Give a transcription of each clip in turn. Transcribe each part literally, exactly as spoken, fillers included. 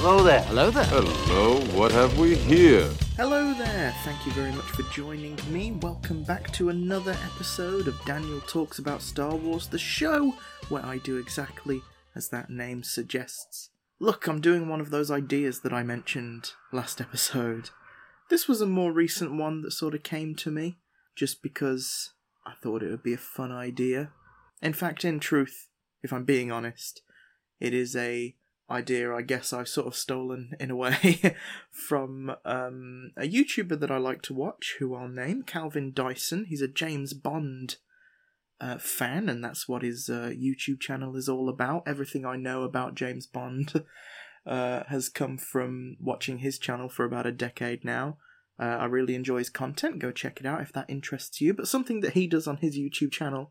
Hello there. Hello there. Hello, what have we here? Hello there, thank you very much for joining me. Welcome back to another episode of Daniel Talks About Star Wars, the show where I do exactly as that name suggests. Look, I'm doing one of those ideas that I mentioned last episode. This was a more recent one that sort of came to me, just because I thought it would be a fun idea. In fact, in truth, if I'm being honest, it is a idea I guess I've sort of stolen in a way from um, a YouTuber that I like to watch, who I'll name, Calvin Dyson. He's a James Bond uh, fan, and that's what his uh, YouTube channel is all about. Everything I know about James Bond uh, has come from watching his channel for about a decade now. Uh, I really enjoy his content. Go check it out if that interests you. But something that he does on his YouTube channel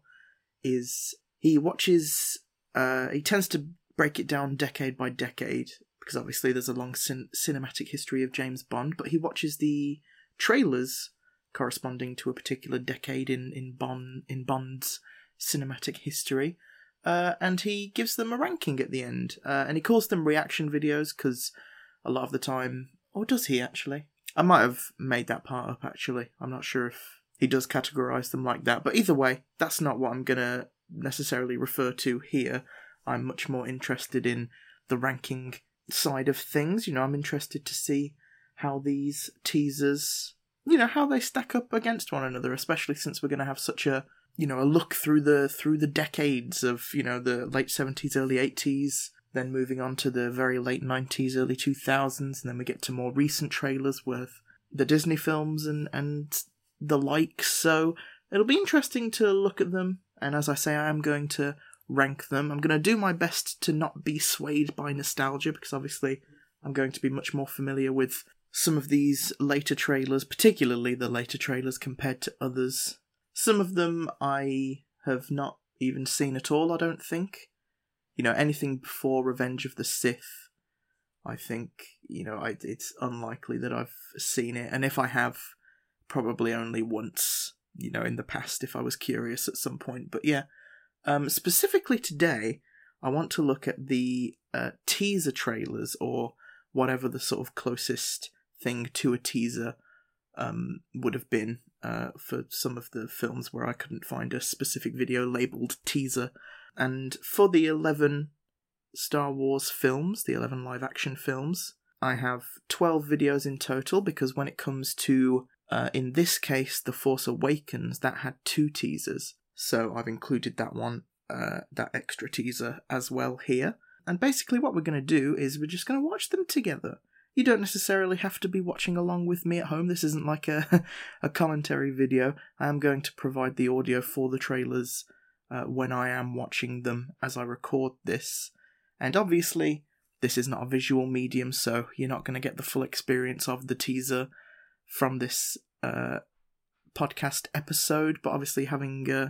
is he watches... Uh, he tends to break it down decade by decade, because obviously there's a long cin- cinematic history of James Bond, but he watches the trailers corresponding to a particular decade in, in Bond in Bond's cinematic history, uh, and he gives them a ranking at the end, uh, and he calls them reaction videos, because a lot of the time... Or does he, actually? I might have made that part up, actually. I'm not sure if he does categorise them like that, but either way, that's not what I'm going to necessarily refer to here. I'm much more interested in the ranking side of things. You know, I'm interested to see how these teasers, you know, how they stack up against one another, especially since we're going to have such a, you know, a look through the through the decades of, you know, the late seventies, early eighties, then moving on to the very late nineties, early two thousands, and then we get to more recent trailers with the Disney films and, and the likes. So it'll be interesting to look at them, and as I say, I am going to rank them. I'm going to do my best to not be swayed by nostalgia, because obviously I'm going to be much more familiar with some of these later trailers, particularly the later trailers compared to others. Some of them I have not even seen at all, I don't think. You know, anything before Revenge of the Sith, I think, you know, I, it's unlikely that I've seen it, and if I have, probably only once, you know, in the past if I was curious at some point. But yeah, Um, specifically today, I want to look at the uh, teaser trailers, or whatever the sort of closest thing to a teaser um, would have been uh, for some of the films where I couldn't find a specific video labelled teaser. And for the eleven Star Wars films, the eleven live-action films, I have twelve videos in total, because when it comes to, uh, in this case, The Force Awakens, that had two teasers. So I've included that one, uh, that extra teaser as well here. And basically what we're going to do is we're just going to watch them together. You don't necessarily have to be watching along with me at home. This isn't like a, a commentary video. I am going to provide the audio for the trailers uh, when I am watching them as I record this. And obviously, this is not a visual medium, so you're not going to get the full experience of the teaser from this uh podcast episode, but obviously having uh,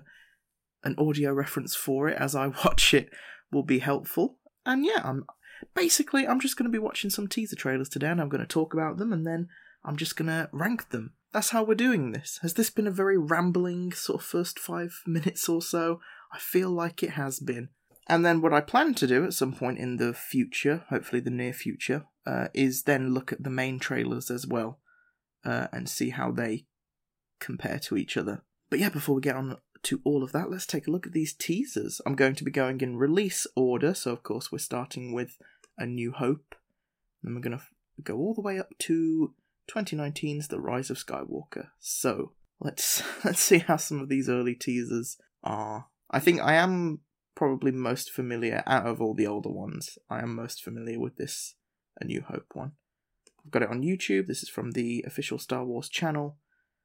an audio reference for it as I watch it will be helpful. And yeah, I'm basically I'm just going to be watching some teaser trailers today, and I'm going to talk about them, and then I'm just going to rank them. That's how we're doing this. Has this been a very rambling sort of first five minutes or so? I feel like it has been. And then what I plan to do at some point in the future, hopefully the near future, uh, is then look at the main trailers as well, uh, and see how they compare to each other. But yeah, before we get on to all of that, let's take a look at these teasers. I'm going to be going in release order, so of course we're starting with A New Hope, and we're going to go all the way up to twenty nineteen's The Rise of Skywalker. So let's let's see how some of these early teasers are. I think I am probably most familiar, out of all the older ones, I am most familiar with this A New Hope one. I've got it on YouTube. This is from the official Star Wars channel.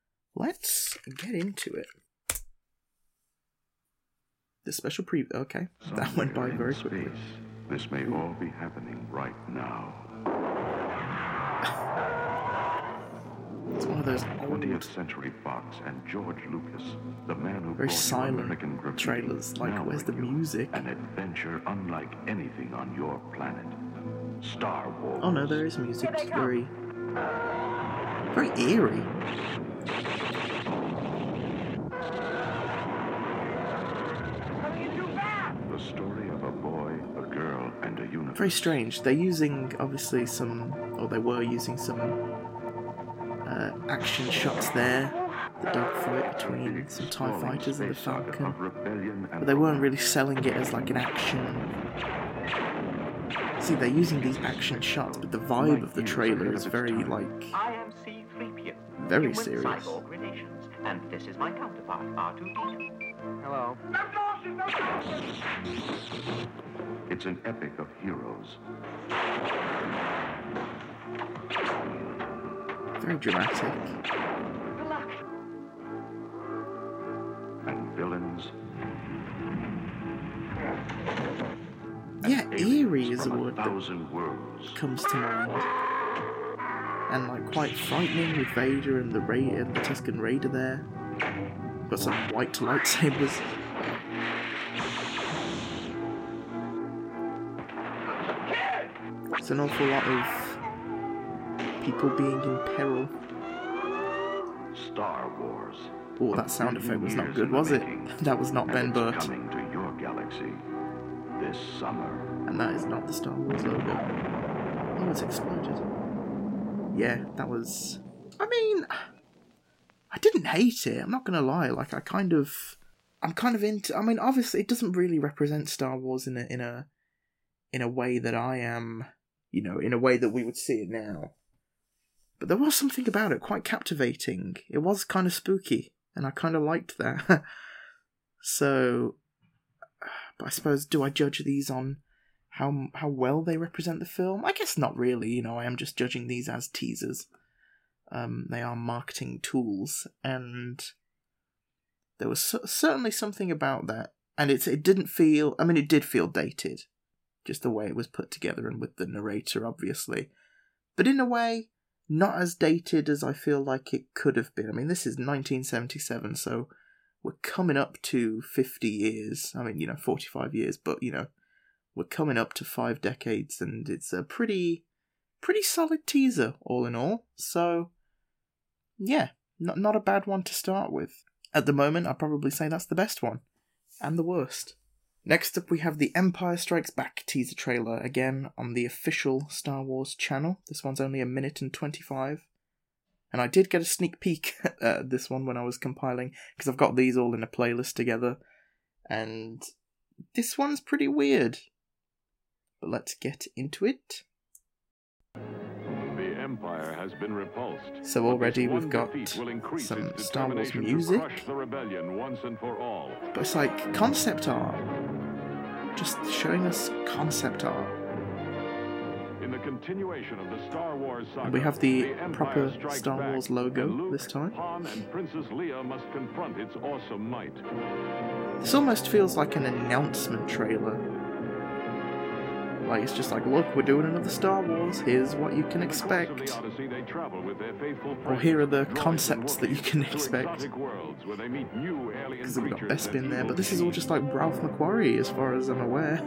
Let's get into it. The special preview. Okay, Somewhere that went by very in quickly. space, this may all be happening right now. It's one of those twentieth old, Century Fox and George Lucas, the man who very brought you silent American Graffiti, trailers. Like, now where's the bring you music? An adventure unlike anything on your planet. Star Wars. Oh no, there is music. It's very, very eerie. The story of a boy, a girl, and a unicorn. very strange. They're using, obviously, some, or they were using some uh, action shots there. The dogfight between some TIE fighters and the Falcon. But they weren't really selling it as like an action. See, they're using these action shots, but the vibe of the trailer is very, like, I am C three P O, very human serious. cyborg relations, and this is my counterpart, R two D two. Hello. It's an epic of heroes. Very dramatic. Relax. And villains. Yeah, eerie is a from word that thousand worlds. comes to mind. And like quite frightening with Vader and the Ra- and the Tusken Raider there. Got some white lightsabers. It's an awful lot of people being in peril. Star Wars. Oh, that sound effect was not good, was it? That was not Ben And Burt. it's coming to your galaxy this summer. And that is not the Star Wars logo. Oh, it's exploded. Yeah, that was... I mean... I didn't hate it, I'm not gonna lie. Like, I kind of... I'm kind of into... I mean, obviously, it doesn't really represent Star Wars in a, in a, in a way that I am... You know, in a way that we would see it now. But there was something about it quite captivating. It was kind of spooky, and I kind of liked that. So... But I suppose, do I judge these on how how well they represent the film? I guess not really, you know, I am just judging these as teasers. Um, they are marketing tools, and there was c- certainly something about that. And it's, it didn't feel, I mean, it did feel dated, just the way it was put together and with the narrator, obviously. But in a way, not as dated as I feel like it could have been. I mean, this is nineteen seventy-seven, so... We're coming up to fifty years. I mean, you know, forty-five years, but, you know, we're coming up to five decades, and it's a pretty, pretty solid teaser, all in all. So, yeah, not, not a bad one to start with. At the moment, I'd probably say that's the best one, and the worst. Next up, we have the Empire Strikes Back teaser trailer, again, on the official Star Wars channel. This one's only a minute and twenty-five. And I did get a sneak peek at uh, this one when I was compiling, because I've got these all in a playlist together. And this one's pretty weird. But let's get into it. The Empire has been repulsed. So already But this we've one got defeat will increase some its Star Wars determination to music. crush the rebellion once and for all. But it's like concept art. Just showing us concept art. In the continuation of the Star Wars saga, And we have the Empire proper Strikes Star Back, Wars logo and Luke, this time. Han and Princess Leia must confront its awesome might. This almost feels like an announcement trailer. Like, it's just like, look, we're doing another Star Wars, here's what you can In the course of expect. the Odyssey, they travel with their faithful Or friends, here are the droids concepts and that you can Wookiees, to expect. exotic worlds where they meet new alien Because we've got creatures Bespin and there, evil but this is all beings. just like Ralph McQuarrie, as far as I'm aware.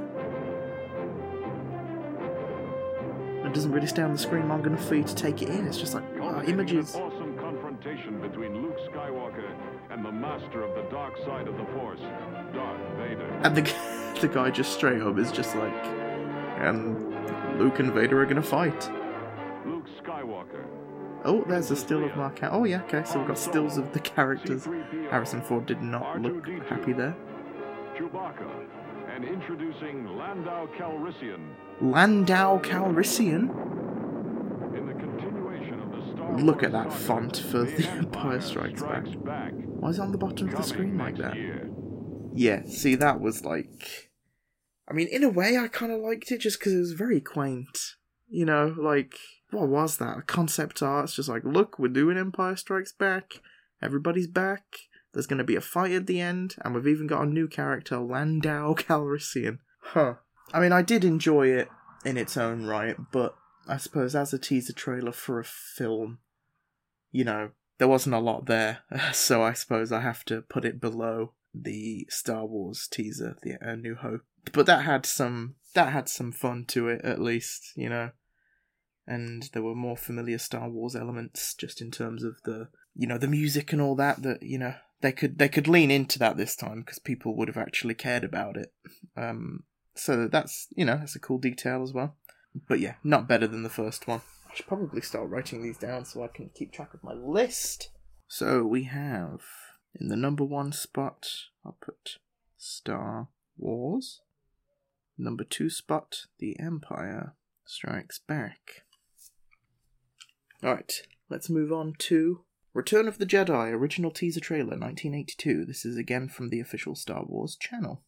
It doesn't really stay on the screen long enough for you to take it in, it's just like, wow, Culminating in images. An awesome confrontation between Luke Skywalker and the master of the dark side of the Force, Darth Vader. And the, the guy just straight up is just like, and Luke and Vader are gonna fight. Luke Skywalker. Oh, there's a still of Mark Hamill. Oh yeah, okay, so we've got stills of the characters. Harrison Ford did not look happy there. Chewbacca. And introducing Landau Calrissian. Landau Calrissian? In the continuation of the Star Look at Wars that saga, font for The Empire Strikes Back. Back. Why is it on the bottom of the Coming screen like next that? year. Yeah, see, that was like... I mean, in a way, I kind of liked it just because it was very quaint. You know, like, what was that? Concept art. It's just like, look, we're doing Empire Strikes Back. Everybody's back. There's going to be a fight at the end. And we've even got a new character, Landau Calrissian. Huh. I mean, I did enjoy it in its own right, but I suppose as a teaser trailer for a film, you know, there wasn't a lot there. So I suppose I have to put it below the Star Wars teaser, the A New Hope. But that had some that had some fun to it, at least, you know. And there were more familiar Star Wars elements, just in terms of the, you know, the music and all that. That, you know, they could they could lean into that this time because people would have actually cared about it. Um, So that's, you know, that's a cool detail as well. But yeah, not better than the first one. I should probably start writing these down so I can keep track of my list. So we have, in the number one spot, I'll put Star Wars. Number two spot, The Empire Strikes Back. Alright, let's move on to Return of the Jedi, original teaser trailer, nineteen eighty-two. This is again from the official Star Wars channel.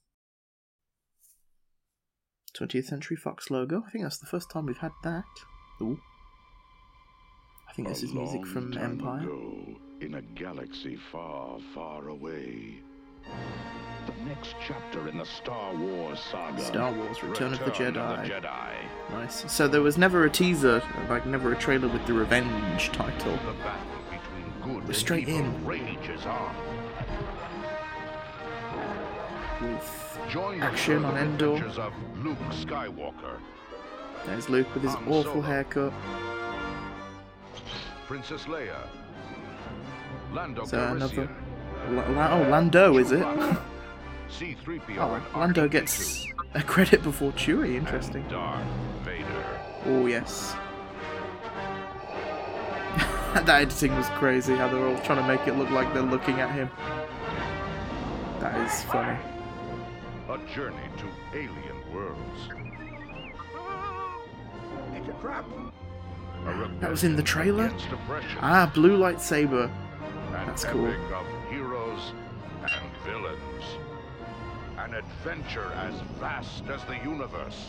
twentieth Century Fox logo. I think that's the first time we've had that. Ooh. I think this A is music long from time Empire. ago, in a galaxy far, far away. The next chapter in the Star Wars saga. Star Wars, Return, of the Jedi. Of the Jedi. Nice. So there was never a teaser, like never a trailer with the Revenge title. The battle between good We're straight and evil in. rages on. With Join the action on further Endor. adventures of Luke Skywalker, There's Luke with his Han awful Solo. haircut. Princess Leia, Lando So another... Calrissian, La- La- oh, Lando, is it? Chewbacca, C three P O Oh, and Lando R two D two, gets a credit before Chewie, interesting. and Darth Vader. Oh, yes. That editing was crazy, how they're all trying to make it look like they're looking at him. That is funny. A journey to alien worlds. It's a trap. That was in the trailer? Against oppression. Ah, blue lightsaber. An that's cool. epic of heroes and villains. An adventure as vast as the universe.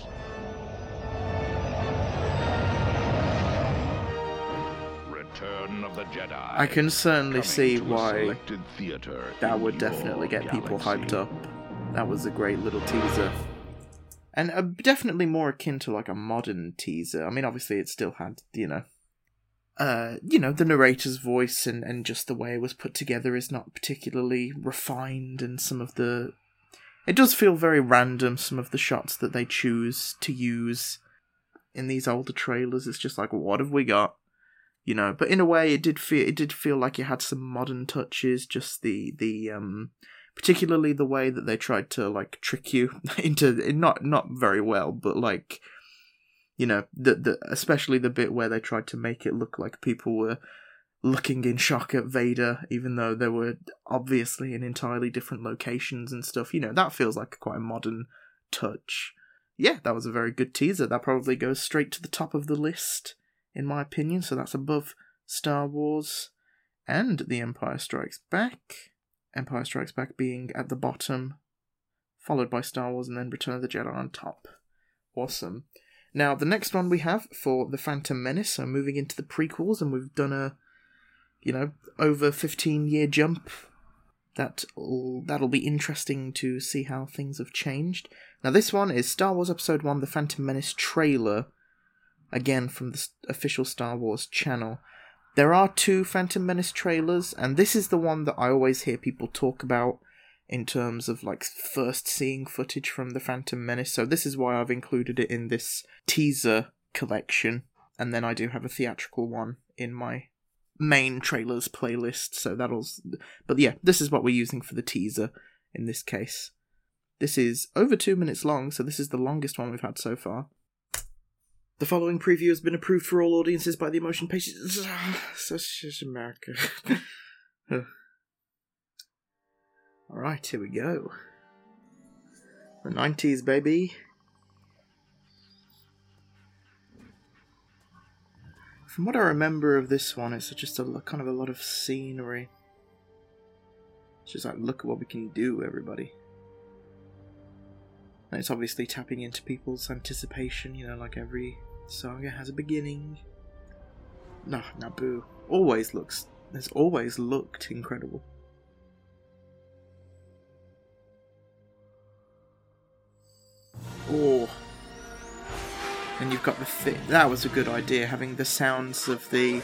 Return of the Jedi. I can certainly Coming see to a why selected theater that in would your definitely get people hyped galaxy. up. That was a great little teaser. And uh, definitely more akin to like a modern teaser. I mean, obviously it still had, you know, uh, you know, the narrator's voice and, and just the way it was put together is not particularly refined, and some of the... It does feel very random, some of the shots that they choose to use in these older trailers. It's just like, what have we got? You know, but in a way it did feel it did feel like it had some modern touches, just the the um particularly the way that they tried to like trick you into not not very well, but like, you know, the the especially the bit where they tried to make it look like people were looking in shock at Vader, even though they were obviously in entirely different locations and stuff. You know, that feels like quite a modern touch. Yeah, that was a very good teaser. That probably goes straight to the top of the list, in my opinion. So that's above Star Wars and The Empire Strikes Back. Empire Strikes Back being at the bottom, followed by Star Wars, and then Return of the Jedi on top. Awesome. Now, the next one we have for The Phantom Menace, so moving into the prequels, and we've done a, you know, over fifteen-year jump. That'll, that'll be interesting to see how things have changed. Now, this one is Star Wars Episode one, The Phantom Menace trailer, again from the official Star Wars channel. There are two Phantom Menace trailers, and this is the one that I always hear people talk about in terms of like first seeing footage from the Phantom Menace, so this is why I've included it in this teaser collection, and then I do have a theatrical one in my main trailers playlist, so that'll... But yeah, this is what we're using for the teaser in this case. This is over two minutes long, so this is the longest one we've had so far. The following preview has been approved for all audiences by the Emotion Page. Such is America. Alright, here we go. The nineties, baby. From what I remember of this one, it's just a kind of a lot of scenery. It's just like, look at what we can do, everybody. And it's obviously tapping into people's anticipation, you know, like every saga has a beginning. No, Naboo always looks, has always looked incredible. Oh. And you've got the thi- that was a good idea, having the sounds of the,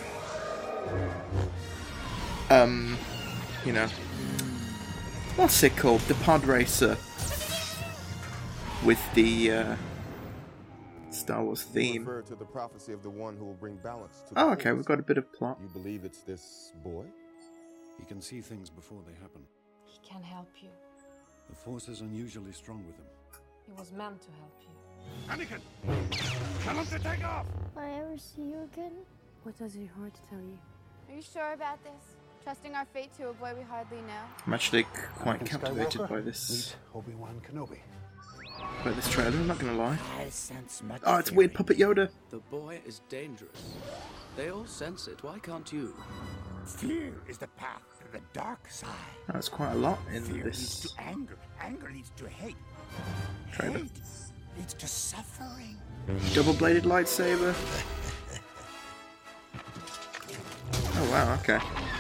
um, you know, what's it called? The pod racer. With the uh, Star Wars theme. Refer to the prophecy of the one who will bring balance to the Oh, okay, force. we've got a bit of plot. You believe it's this boy? He can see things before they happen. He can help you. The Force is unusually strong with him. He was meant to help you. Anakin! Tell him to take off! Will I ever see you again? What does your heart tell you? Are you sure about this? Trusting our fate to a boy we hardly know? I'm actually quite Anakin captivated Skywalker, by this meet Obi-Wan Kenobi. by this trailer, I'm not gonna lie. I sense much Oh, it's weird Puppet Yoda. The boy is dangerous. They all sense it. Why can't you? Fear is the path to the dark side. That's quite a lot in Fear this leads to anger. Anger leads to hate. trailer. Hate leads to suffering. Double-bladed lightsaber. Oh wow, okay.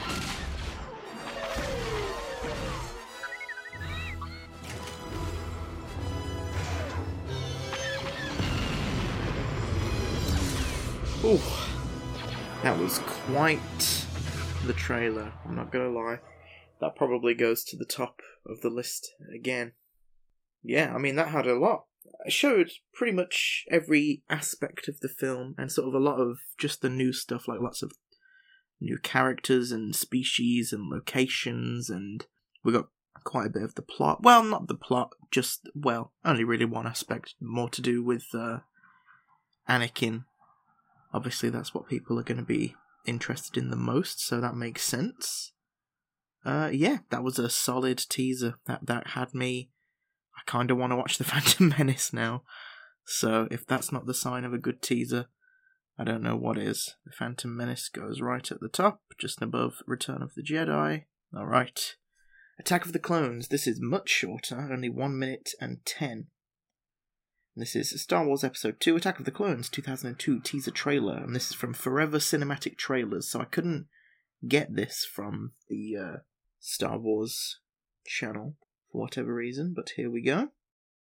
Ooh, that was quite the trailer, I'm not gonna lie. That probably goes to the top of the list again. Yeah, I mean, that had a lot. It showed pretty much every aspect of the film, and sort of a lot of just the new stuff, like lots of new characters and species and locations, and we got quite a bit of the plot. Well, not the plot, just, well, only really one aspect, more to do with uh, Anakin. Obviously, that's what people are going to be interested in the most, so that makes sense. Uh, yeah, that was a solid teaser. That that had me. I kind of want to watch The Phantom Menace now. So if that's not the sign of a good teaser, I don't know what is. The Phantom Menace goes right at the top, just above Return of the Jedi. Alright. Attack of the Clones. This is much shorter, only one minute and ten. This is Star Wars Episode two, Attack of the Clones, two thousand two teaser trailer, and this is from Forever Cinematic Trailers, so I couldn't get this from the uh, Star Wars channel for whatever reason, but here we go.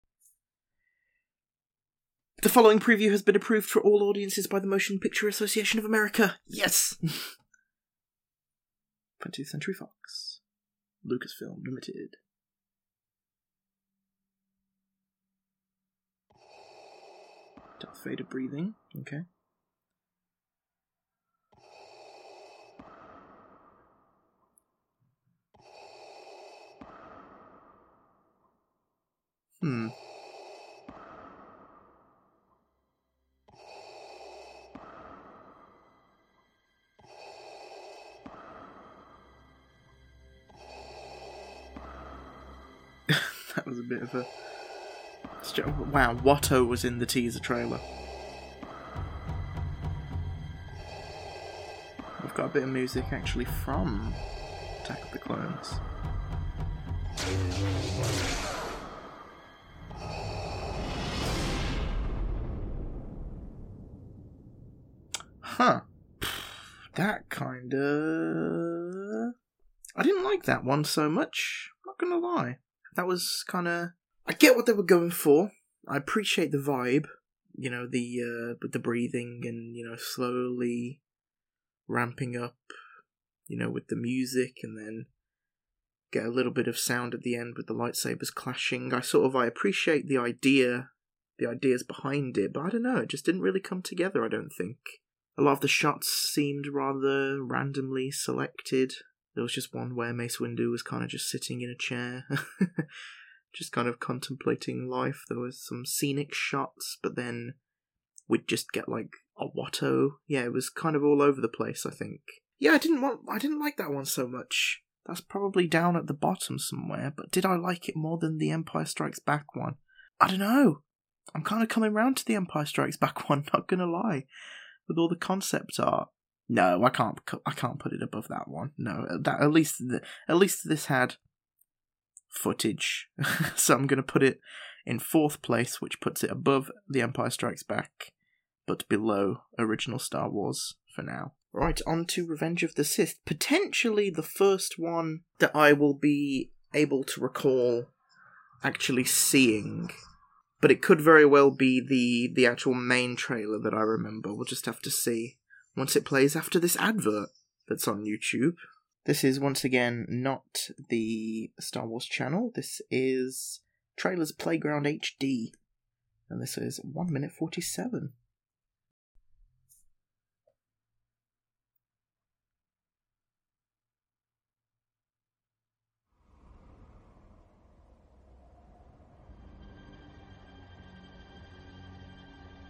The following preview has been approved for all audiences by the Motion Picture Association of America. Yes! twentieth Century Fox. Lucasfilm Limited. Darth Vader breathing. Okay. Hmm. That was a bit of a... Wow, Watto was in the teaser trailer. We've got a bit of music actually from Attack of the Clones. Huh. That kinda... I didn't like that one so much, not gonna lie. That was kinda... I get what they were going for. I appreciate the vibe, you know, the uh, with the breathing and, you know, slowly ramping up, you know, with the music, and then get a little bit of sound at the end with the lightsabers clashing. I sort of, I appreciate the idea, the ideas behind it, but I don't know, it just didn't really come together, I don't think. A lot of the shots seemed rather randomly selected. There was just one where Mace Windu was kind of just sitting in a chair. Just kind of contemplating life. There was some scenic shots, but then we'd just get like a Watto. Yeah, it was kind of all over the place, I think. Yeah, I didn't want I didn't like that one so much. That's probably down at the bottom somewhere, but did I like it more than the Empire Strikes Back one? I don't know. I'm kind of coming round to the Empire Strikes Back one, not gonna lie. With all the concept art. No, I can't I can't put it above that one. No, that at least the, at least this had footage. So I'm going to put it in fourth place, which puts it above The Empire Strikes Back, but below original Star Wars for now. Right, on to Revenge of the Sith. Potentially the first one that I will be able to recall actually seeing, but it could very well be the, the actual main trailer that I remember. We'll just have to see once it plays after this advert that's on YouTube. This is, once again, not the Star Wars channel. This is Trailers Playground H D. And this is one minute forty-seven.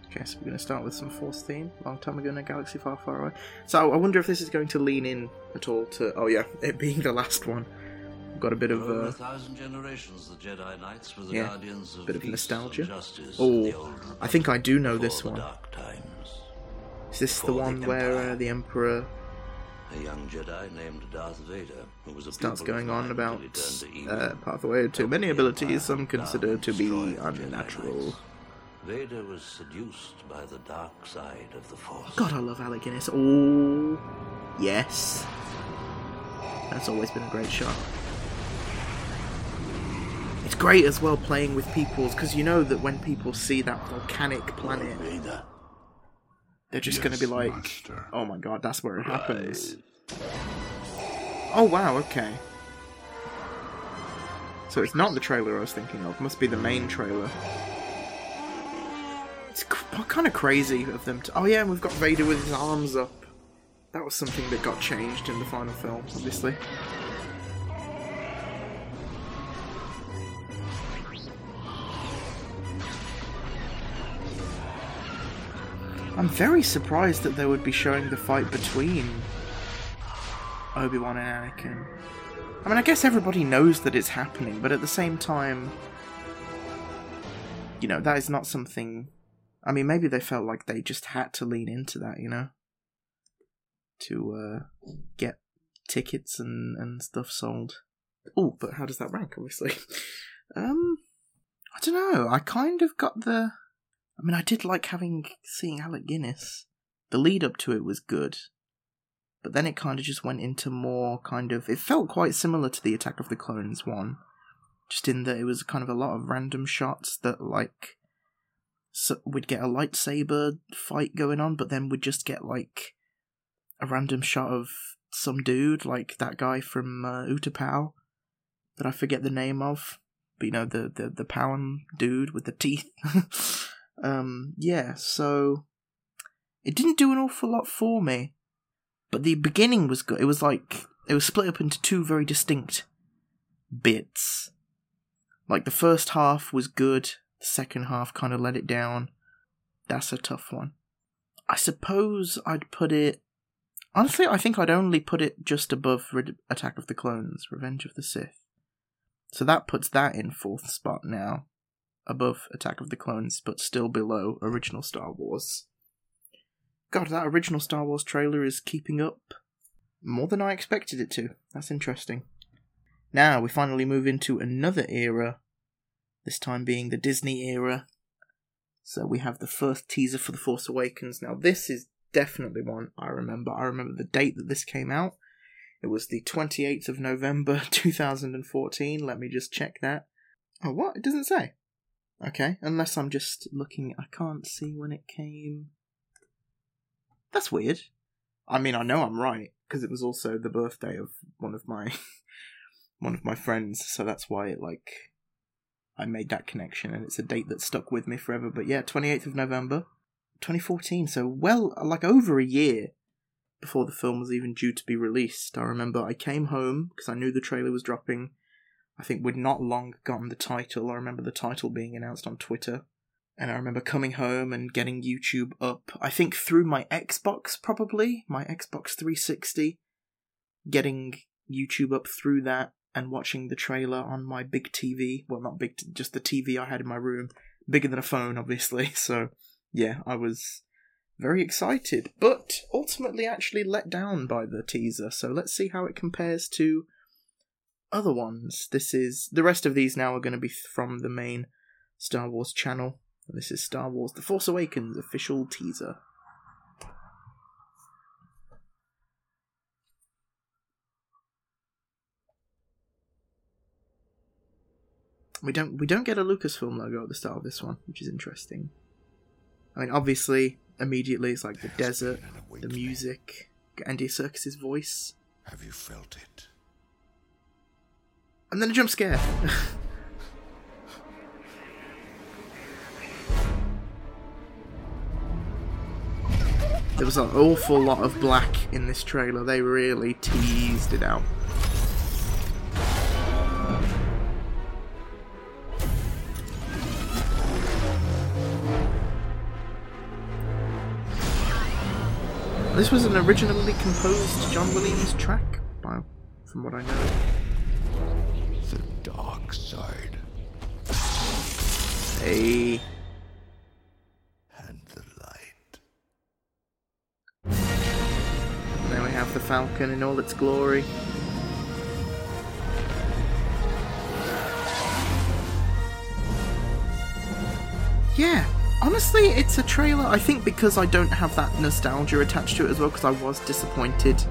Okay, so we're going to start with some Force theme. Long time ago in a galaxy far, far away. So I wonder if this is going to lean in at all to... Oh yeah, it being the last one. We've got a bit of... Uh, a thousand generations, the Jedi Knights were the yeah, guardians of bit of peace nostalgia. and justice. Oh, I think I do know this one. Dark times. Is this the For one the where uh, the Emperor... A young Jedi named Darth Vader, who was a starts pupil of going on mine about until he turned to uh, evil. pathway to many Helped the abilities Empire some consider to be destroy the Jedi unnatural. Knights. Vader was seduced by the dark side of the Force. God, I love Alec Guinness. Oh, yes. That's always been a great shot. It's great as well playing with people's, because you know that when people see that volcanic planet, they're just yes, going to be like, master. Oh my god, that's where it happens. Oh wow, okay. So it's not the trailer I was thinking of, it must be the main trailer. It's kind of crazy of them to... Oh yeah, and we've got Vader with his arms up. That was something that got changed in the final film, obviously. I'm very surprised that they would be showing the fight between Obi-Wan and Anakin. I mean, I guess everybody knows that it's happening, but at the same time, you know, that is not something... I mean, maybe they felt like they just had to lean into that, you know? To uh, get tickets and, and stuff sold. Oh, but how does that rank, obviously? um, I don't know, I kind of got the... I mean, I did like having seeing Alec Guinness. The lead up to it was good, but then it kind of just went into more kind of... It felt quite similar to the Attack of the Clones one, just in that it was kind of a lot of random shots that, like, so we'd get a lightsaber fight going on, but then we'd just get, like, a random shot of some dude, like that guy from uh, Utapau, that I forget the name of, but you know, the, the, the Powan dude with the teeth. Um, yeah, so it didn't do an awful lot for me, but the beginning was good. It was like, it was split up into two very distinct bits. Like, the first half was good, the second half kind of let it down. That's a tough one. I suppose I'd put it... Honestly, I think I'd only put it just above Re- Attack of the Clones, Revenge of the Sith. So that puts that in fourth spot now. Above Attack of the Clones, but still below original Star Wars. God, that original Star Wars trailer is keeping up more than I expected it to. That's interesting. Now, we finally move into another era, this time being the Disney era. So we have the first teaser for The Force Awakens. Now, this is definitely one I remember. I remember the date that this came out. It was the twenty-eighth of November, two thousand fourteen. Let me just check that. Oh, what? It doesn't say. Okay, unless I'm just looking... I can't see when it came... That's weird. I mean, I know I'm right, because it was also the birthday of one of my... one of my friends, so that's why it, like... I made that connection, and it's a date that stuck with me forever. But yeah, twenty-eighth of November, twenty fourteen, so well, like over a year before the film was even due to be released. I remember I came home, because I knew the trailer was dropping... I think we'd not long gotten the title. I remember the title being announced on Twitter. And I remember coming home and getting YouTube up. I think through my Xbox, probably. My Xbox three sixty. Getting YouTube up through that and watching the trailer on my big T V. Well, not big, just the T V I had in my room. Bigger than a phone, obviously. So, yeah, I was very excited. But ultimately actually let down by the teaser. So let's see how it compares to... other ones. This is the rest of these now are going to be from the main Star Wars channel. This is Star Wars The Force Awakens official teaser. We don't we don't get a Lucasfilm logo at the start of this one, which is interesting. I mean, obviously, immediately it's like the desert, the music, Andy Serkis's voice. Have you felt it? And then a jump scare. There was an awful lot of black in this trailer. They really teased it out. This was an originally composed John Williams track, by, from what I know. The dark side. Hey. And the light. And there we have the Falcon in all its glory. Yeah, honestly, it's a trailer. I think because I don't have that nostalgia attached to it as well, because I was disappointed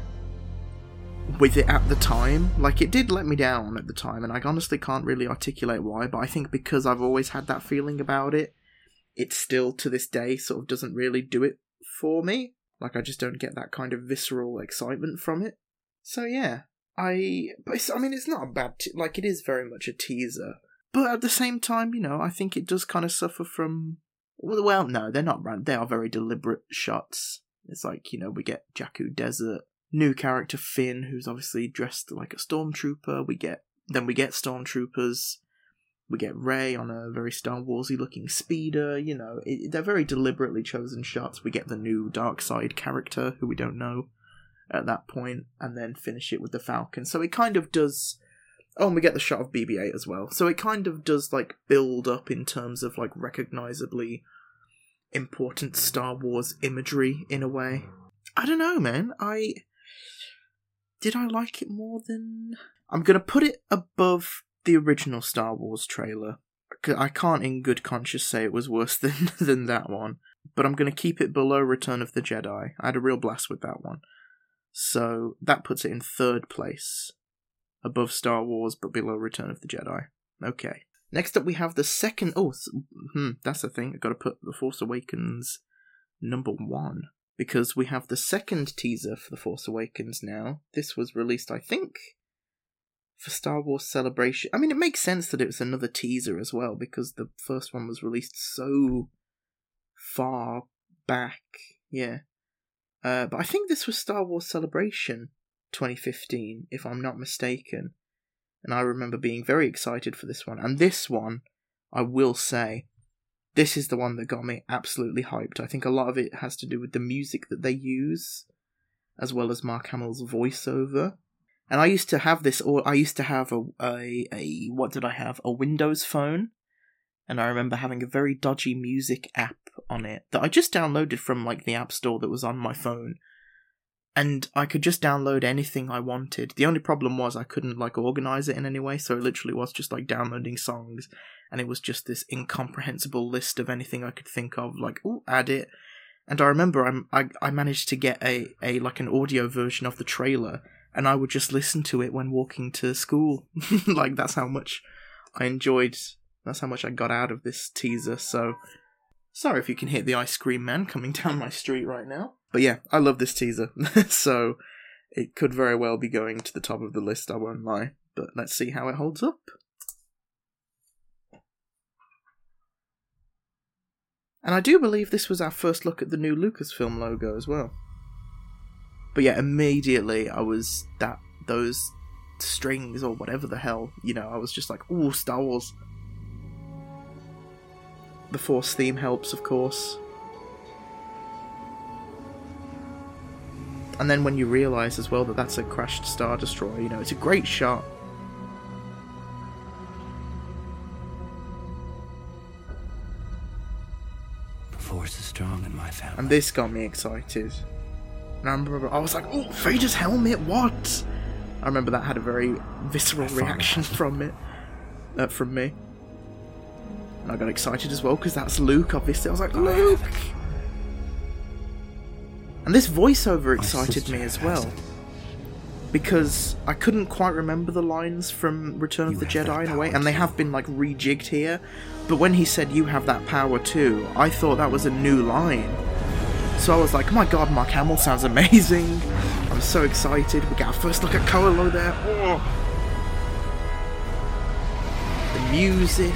with it at the time. Like, it did let me down at the time, and I honestly can't really articulate why, but I think because I've always had that feeling about it, it still, to this day, sort of doesn't really do it for me. Like, I just don't get that kind of visceral excitement from it. So, yeah. I... But it's, I mean, it's not a bad... Te- like, it is very much a teaser. But at the same time, you know, I think it does kind of suffer from... Well, no, they're not random. They are very deliberate shots. It's like, you know, we get Jakku Desert, new character Finn, who's obviously dressed like a stormtrooper. We get Then we get stormtroopers. We get Rey on a very Star Warsy looking speeder. You know, it, they're very deliberately chosen shots. We get the new Darkseid character, who we don't know at that point, and then finish it with the Falcon. So it kind of does... Oh, and we get the shot of B B eight as well. So it kind of does, like, build up in terms of, like, recognisably important Star Wars imagery, in a way. I don't know, man. I... Did I like it more than... I'm going to put it above the original Star Wars trailer. I can't in good conscience say it was worse than, than that one. But I'm going to keep it below Return of the Jedi. I had a real blast with that one. So that puts it in third place. Above Star Wars, but below Return of the Jedi. Okay. Next up we have the second... Oh, hmm, that's the thing. I've got to put The Force Awakens number one. Because we have the second teaser for The Force Awakens now. This was released, I think, for Star Wars Celebration. I mean, it makes sense that it was another teaser as well, because the first one was released so far back. Yeah. Uh, but I think this was Star Wars Celebration twenty fifteen, if I'm not mistaken. And I remember being very excited for this one. And this one, I will say, this is the one that got me absolutely hyped. I think a lot of it has to do with the music that they use, as well as Mark Hamill's voiceover. And I used to have this, or I used to have a, a, a, what did I have? A Windows phone. And I remember having a very dodgy music app on it that I just downloaded from, like, the App Store that was on my phone. And I could just download anything I wanted. The only problem was I couldn't, like, organise it in any way, so it literally was just, like, downloading songs, and it was just this incomprehensible list of anything I could think of, like, ooh, add it. And I remember I'm, I I managed to get a, a, like, an audio version of the trailer, and I would just listen to it when walking to school. Like, that's how much I enjoyed, that's how much I got out of this teaser, so... Sorry if you can hear the ice cream man coming down my street right now. But yeah, I love this teaser, so it could very well be going to the top of the list, I won't lie. But let's see how it holds up. And I do believe this was our first look at the new Lucasfilm logo as well. But yeah, immediately I was, that, those strings or whatever the hell, you know, I was just like, ooh, Star Wars. The Force theme helps, of course. And then when you realise as well that that's a crashed Star Destroyer, you know, it's a great shot. The Force is strong in my family. And this got me excited. And I remember, I was like, oh, Vader's helmet, what? I remember that had a very visceral reaction from it, uh, from me. And I got excited as well, because that's Luke, obviously. I was like, Luke! And this voiceover excited me as well, because I couldn't quite remember the lines from Return of the Jedi in a way, and they have been, like, rejigged here. But when he said, you have that power too, I thought that was a new line. So I was like, oh my god, Mark Hamill sounds amazing. I'm so excited. We get our first look at Kylo there. Oh. The music.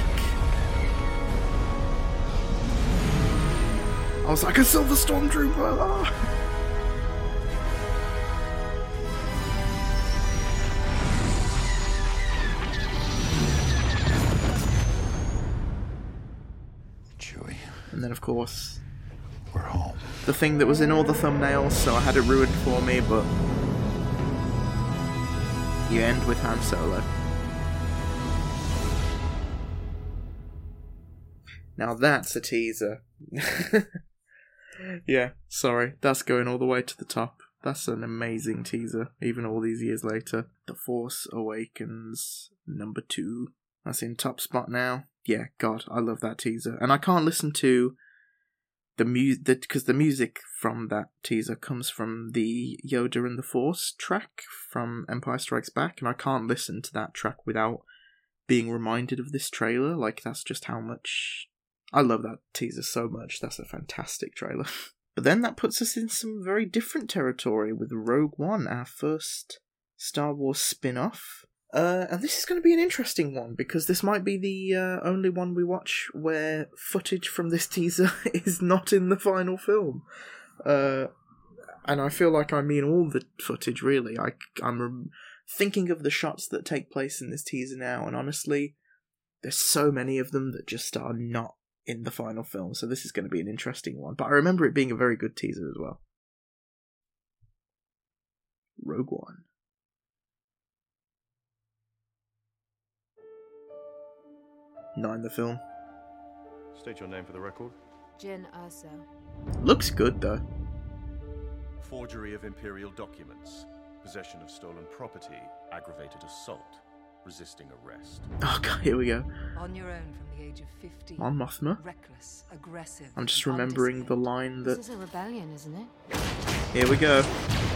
I was like, a Silver Stormtrooper! Oh. Chewie. And then, of course, we're home. the thing that was in all the thumbnails, so I had it ruined for me, but you end with Han Solo. Now that's a teaser. Yeah, sorry, that's going all the way to the top. That's an amazing teaser, even all these years later. The Force Awakens, number two. That's in top spot now. Yeah, God, I love that teaser. And I can't listen to the music, because the music from that teaser comes from the Yoda and the Force track from Empire Strikes Back, and I can't listen to that track without being reminded of this trailer. Like, that's just how much... I love that teaser so much. That's a fantastic trailer. But then that puts us in some very different territory with Rogue One, our first Star Wars spin-off. Uh, and this is going to be an interesting one, because this might be the uh, only one we watch where footage from this teaser is not in the final film. Uh, and I feel like I mean all the footage, really. I, I'm re- thinking of the shots that take place in this teaser now, and honestly, there's so many of them that just are not in the final film, so this is going to be an interesting one. But I remember it being a very good teaser as well. Rogue One. Not in the film. State your name for the record. Jyn Erso. Looks good, though. Forgery of Imperial documents. Possession of stolen property. Aggravated assault. Resisting arrest. Oh god, here we go. On your own from the age of fifteen. Mon Mothma. Reckless, aggressive. I'm just remembering the line that... This is a rebellion, isn't it? Here we go.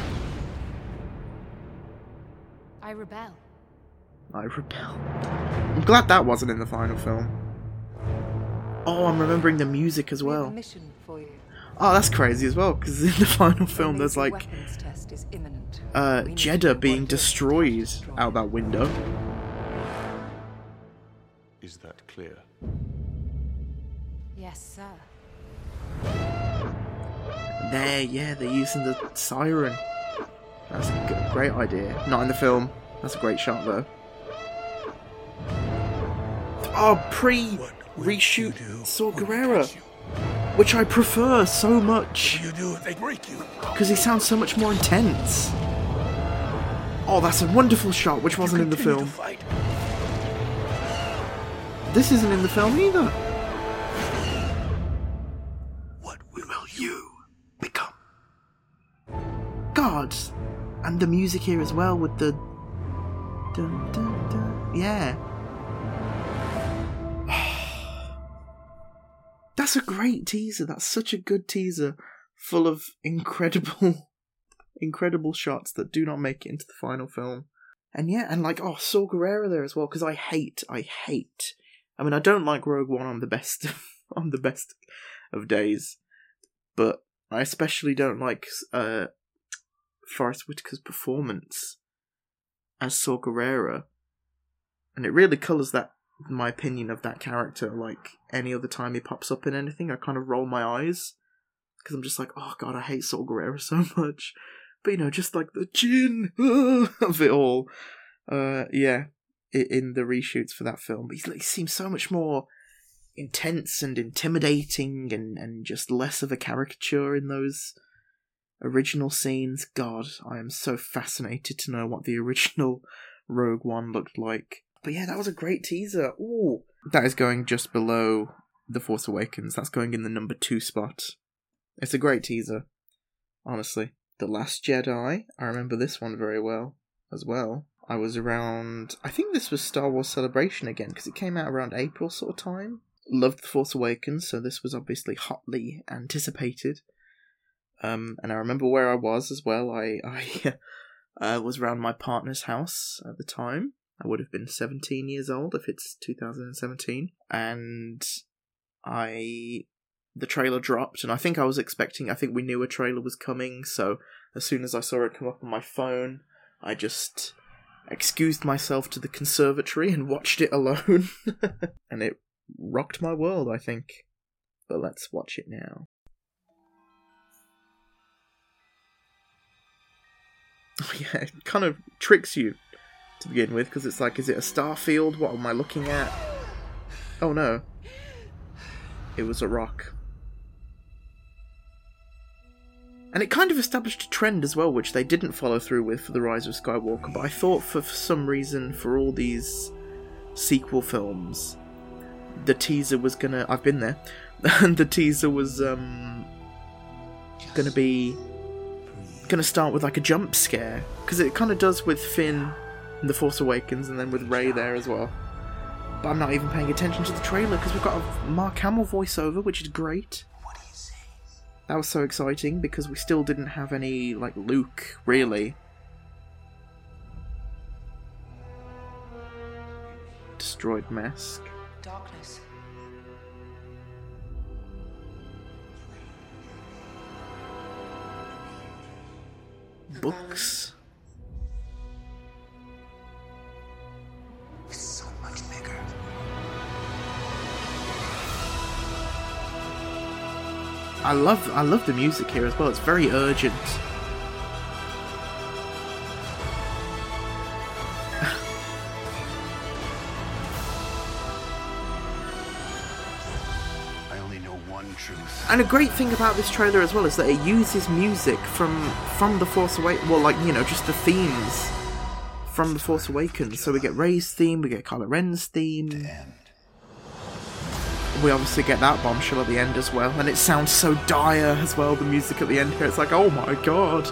I rebel. I rebel. I'm glad that wasn't in the final film. Oh, I'm remembering the music as well. We have a mission for you. Oh, that's crazy as well, because in the final film there's like test is imminent. uh, Jeddah being destroyed out that window. Is that clear? Yes, sir. There, yeah, they're using the siren. That's a good, great idea. Not in the film. That's a great shot, though. Oh, pre-reshoot Saw Gerrera, which I prefer so much. You do if they break you. Because he sounds so much more intense. Oh, that's a wonderful shot, which wasn't in the film. This isn't in the film either. What will you become? God, and the music here as well with the dun, dun, dun. Yeah. That's a great teaser. That's such a good teaser, full of incredible, incredible shots that do not make it into the final film. And yeah, and like, oh, Saw Gerrera there as well, because I hate, I hate. I mean, I don't like Rogue One on the best, on the best of days, but I especially don't like uh, Forrest Whitaker's performance as Saw Gerrera, and it really colours that, my opinion of that character. Like, any other time he pops up in anything, I kind of roll my eyes, because I'm just like, oh god, I hate Saw Gerrera so much. But, you know, just like the Jyn of it all. Uh, yeah, in the reshoots for that film. But he seems so much more intense and intimidating and, and just less of a caricature in those original scenes. God, I am so fascinated to know what the original Rogue One looked like. But yeah, that was a great teaser. Ooh, that is going just below The Force Awakens. That's going in the number two spot. It's a great teaser, honestly. The Last Jedi, I remember this one very well as well. I was around, I think this was Star Wars Celebration again, because it came out around April sort of time. Loved The Force Awakens, so this was obviously hotly anticipated. Um, and I remember where I was as well. I, I uh, was around my partner's house at the time. I would have been seventeen years old if it's two thousand seventeen. And I... the trailer dropped, and I think I was expecting... I think we knew a trailer was coming, so as soon as I saw it come up on my phone, I just excused myself to the conservatory and watched it alone. And it rocked my world, I think. But let's watch it now. Oh yeah, it kind of tricks you to begin with, because it's like, is it a star field? What am I looking at? Oh no. It was a rock. And it kind of established a trend as well, which they didn't follow through with for The Rise of Skywalker, but I thought for, for some reason, for all these sequel films, the teaser was gonna... I've been there. And the teaser was um, gonna be... gonna start with like a jump scare. Because it kind of does with Finn in The Force Awakens, and then with Rey there as well. But I'm not even paying attention to the trailer, because we've got a Mark Hamill voiceover, which is great. That was so exciting, because we still didn't have any, like, Luke, really. Destroyed mask. Darkness. Books. It's so much bigger. I love I love the music here as well. It's very urgent. I only know one truth. And a great thing about this trailer as well is that it uses music from from The Force Awakens. Well, like, you know, just the themes from The Force Awakens. So we get Rey's theme, we get Kylo Ren's theme. We obviously get that bombshell at the end as well, and it sounds so dire as well, the music at the end here. It's like, oh my god.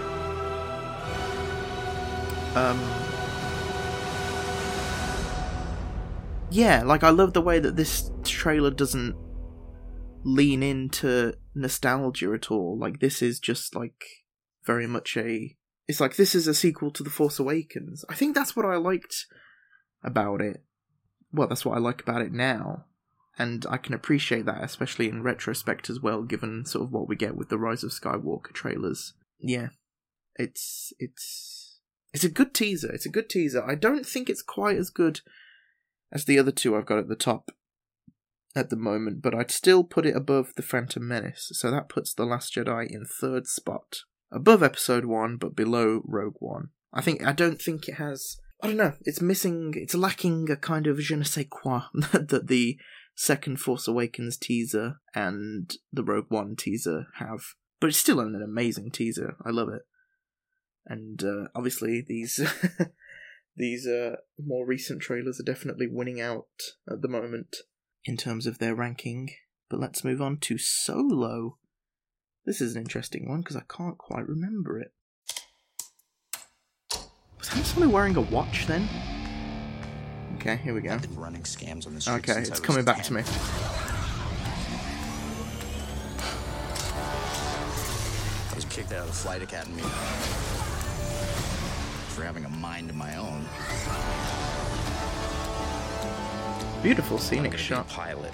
Um, yeah, like, I love the way that this trailer doesn't lean into nostalgia at all. Like, this is just, like, very much a... It's like, this is a sequel to The Force Awakens. I think that's what I liked about it. Well, that's what I like about it now. And I can appreciate that, especially in retrospect as well, given sort of what we get with the Rise of Skywalker trailers. Yeah, it's it's it's a good teaser. It's a good teaser. I don't think it's quite as good as the other two I've got at the top at the moment, but I'd still put it above The Phantom Menace. So that puts The Last Jedi in third spot, above Episode One, but below Rogue One. I think I don't think it has. I don't know. It's missing. It's lacking a kind of je ne sais quoi that the second Force Awakens teaser and the Rogue One teaser have. But it's still an amazing teaser. I love it. And uh, obviously these these uh, more recent trailers are definitely winning out at the moment in terms of their ranking. But let's move on to Solo. This is an interesting one because I can't quite remember it. Was Han Solo wearing a watch then? Okay, here we go. I've been running scams on the street Okay, since it's I was coming back ten. to me. I was kicked out of the flight academy for having a mind of my own. Beautiful scenic I'm gonna shot. be a pilot.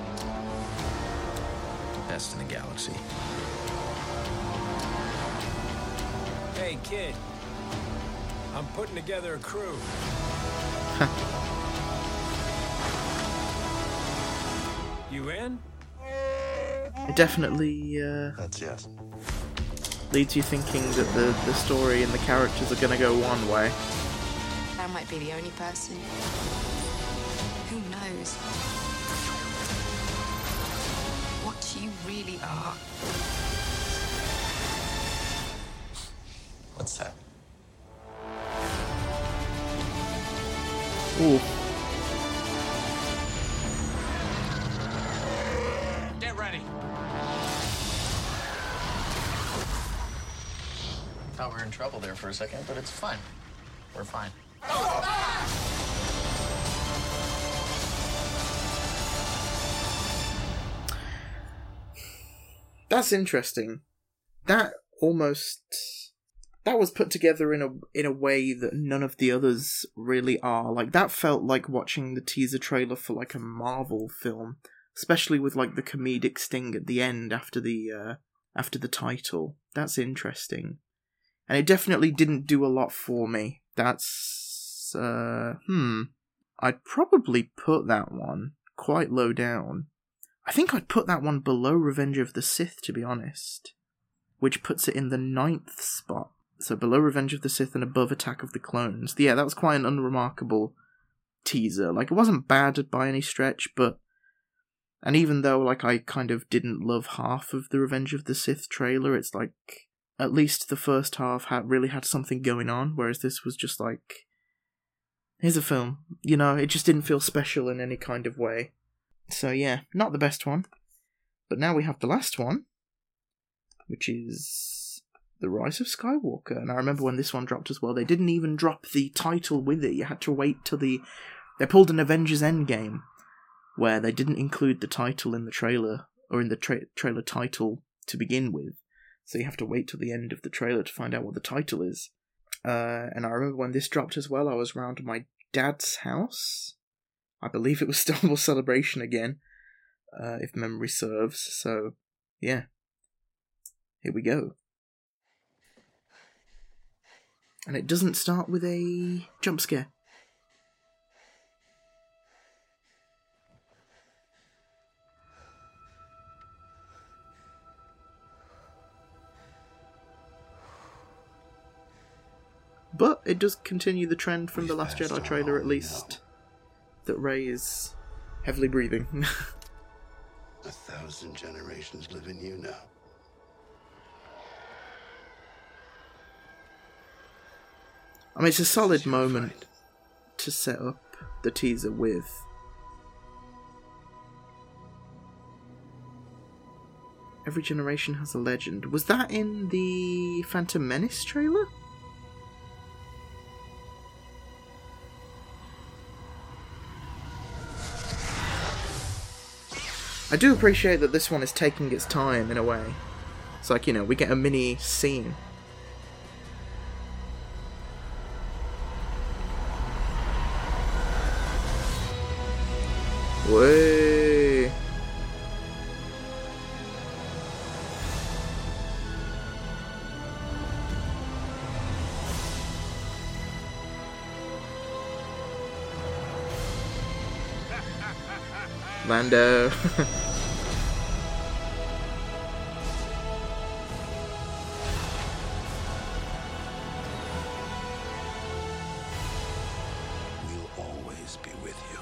Best in the galaxy. Hey, kid. I'm putting together a crew. You in? It definitely uh, That's yes. leads you thinking that the, the story and the characters are going to go one way. I might be the only person. Who knows what you really are? What's that? Ooh. Get ready. Thought we were in trouble there for a second, but it's fine. We're fine. That's interesting. That almost... That was put together in a in a way that none of the others really are. Like, that felt like watching the teaser trailer for, like, a Marvel film. Especially with, like, the comedic sting at the end after the, uh, after the title. That's interesting. And it definitely didn't do a lot for me. That's... Uh, hmm... I'd probably put that one quite low down. I think I'd put that one below Revenge of the Sith, to be honest. Which puts it in the ninth spot. So below Revenge of the Sith and above Attack of the Clones. Yeah, that was quite an unremarkable teaser. Like, it wasn't bad by any stretch, but And even though, like, I kind of didn't love half of the Revenge of the Sith trailer, it's like, at least the first half had really had something going on, whereas this was just like, here's a film. You know, it just didn't feel special in any kind of way. So yeah, not the best one. But now we have the last one, which is The Rise of Skywalker. And I remember when this one dropped as well, they didn't even drop the title with it. You had to wait till the... They pulled an Avengers Endgame, where they didn't include the title in the trailer, or in the tra- trailer title to begin with. So you have to wait till the end of the trailer to find out what the title is. Uh, and I remember when this dropped as well, I was round my dad's house. I believe it was Star Wars Celebration again, uh, if memory serves. So, yeah. Here we go. And it doesn't start with a jump scare. But it does continue the trend from the Last Jedi trailer, at least, that Rey is heavily breathing. A thousand generations live in you now. I mean, it's a solid moment to set up the teaser with. Every generation has a legend. Was that in the Phantom Menace trailer? I do appreciate that this one is taking its time in a way. It's like, you know, we get a mini scene. Way. Lando. We'll always be with you.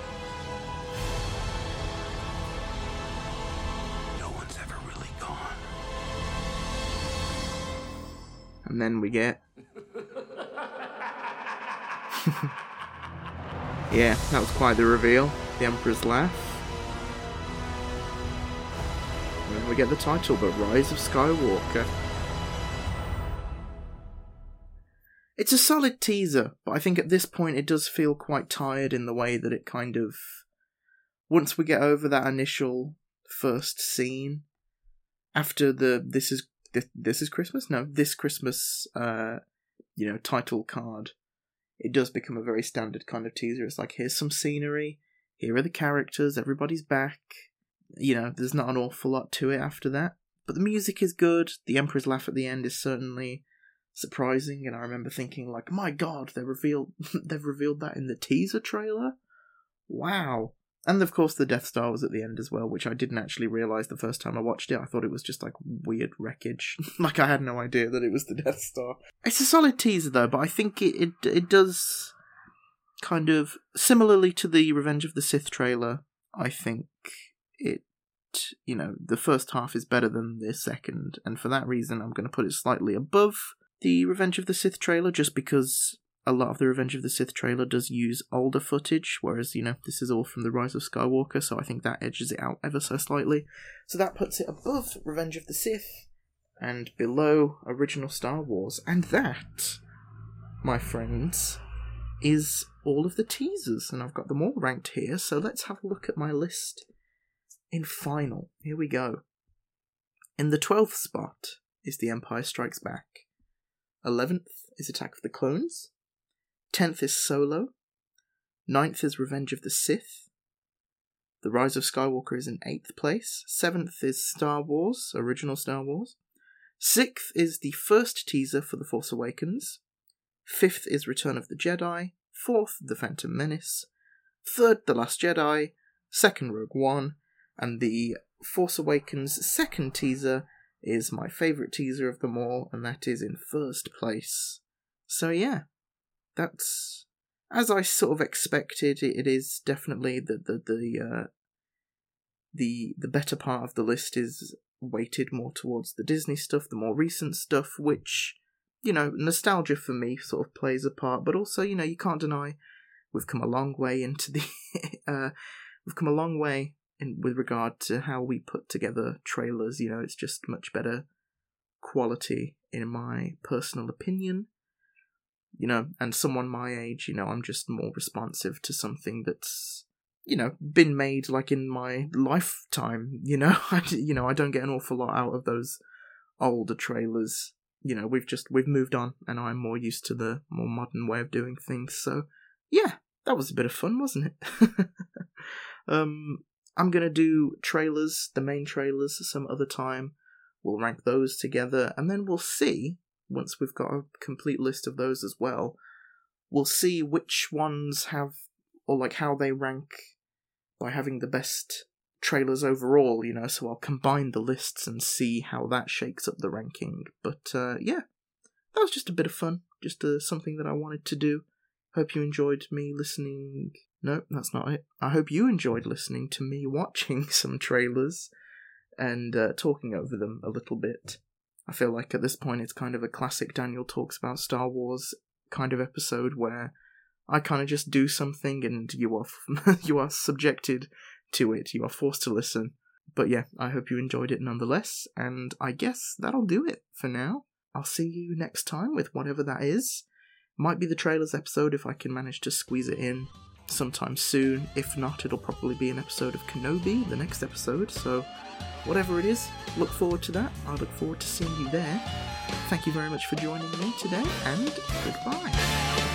No one's ever really gone. And then we get... yeah, that was quite the reveal. The Emperor's Laugh. And then we get the title, The Rise of Skywalker. It's a solid teaser, but I think at this point it does feel quite tired in the way that it kind of... Once we get over that initial first scene, after the This is this, this is Christmas? No, This Christmas, uh, you know, title card, it does become a very standard kind of teaser. It's like, here's some scenery, here are the characters, everybody's back. You know, there's not an awful lot to it after that. But the music is good, the Emperor's Laugh at the end is certainly surprising, and I remember thinking, like, my god, they revealed they've revealed that in the teaser trailer? Wow. And of course the Death Star was at the end as well, which I didn't actually realise the first time I watched it. I thought it was just like weird wreckage. Like, I had no idea that it was the Death Star. It's a solid teaser though, but I think it, it, it does kind of, similarly to the Revenge of the Sith trailer, I think it, you know, the first half is better than the second, and for that reason I'm going to put it slightly above the Revenge of the Sith trailer, just because a lot of the Revenge of the Sith trailer does use older footage, whereas, you know, this is all from The Rise of Skywalker, so I think that edges it out ever so slightly. So that puts it above Revenge of the Sith, and below original Star Wars. And that, my friends, is all of the teasers, and I've got them all ranked here, so let's have a look at my list in final. Here we go. In the twelfth spot is The Empire Strikes Back. eleventh is Attack of the Clones. tenth is Solo. ninth is Revenge of the Sith. The Rise of Skywalker is in eighth place. seventh is Star Wars, original Star Wars. sixth is the first teaser for The Force Awakens. fifth is Return of the Jedi. fourth, The Phantom Menace. third, The Last Jedi. second, Rogue One. And the Force Awakens second teaser is my favourite teaser of them all, and that is in first place. So yeah, that's, as I sort of expected. It is definitely the the the uh, the the better part of the list is weighted more towards the Disney stuff, the more recent stuff, which, you know, nostalgia for me sort of plays a part, but also, you know, you can't deny we've come a long way into the, uh, we've come a long way in, with regard to how we put together trailers. You know, it's just much better quality in my personal opinion. You know, and someone my age, you know, I'm just more responsive to something that's, you know, been made like in my lifetime, you know. I, you know, I don't get an awful lot out of those older trailers. You know, we've just, we've moved on, and I'm more used to the more modern way of doing things. So, yeah, that was a bit of fun, wasn't it? um, I'm going to do trailers, the main trailers, some other time. We'll rank those together, and then we'll see, once we've got a complete list of those as well, we'll see which ones have, or like how they rank by having the best trailers overall, you know, so I'll combine the lists and see how that shakes up the ranking. But, uh, yeah, that was just a bit of fun, just uh, something that I wanted to do. Hope you enjoyed me listening. No, that's not it. I hope you enjoyed listening to me watching some trailers and uh, talking over them a little bit. I feel like at this point it's kind of a classic Daniel Talks About Star Wars kind of episode where I kind of just do something and you are you are subjected to it. You are forced to listen. But yeah, I hope you enjoyed it nonetheless, and I guess that'll do it for now. I'll see you next time with whatever that is. Might be the trailers episode if I can manage to squeeze it in sometime soon. If not, it'll probably be an episode of Kenobi, the next episode. So whatever it is, look forward to that. I look forward to seeing you there. Thank you very much for joining me today, and goodbye.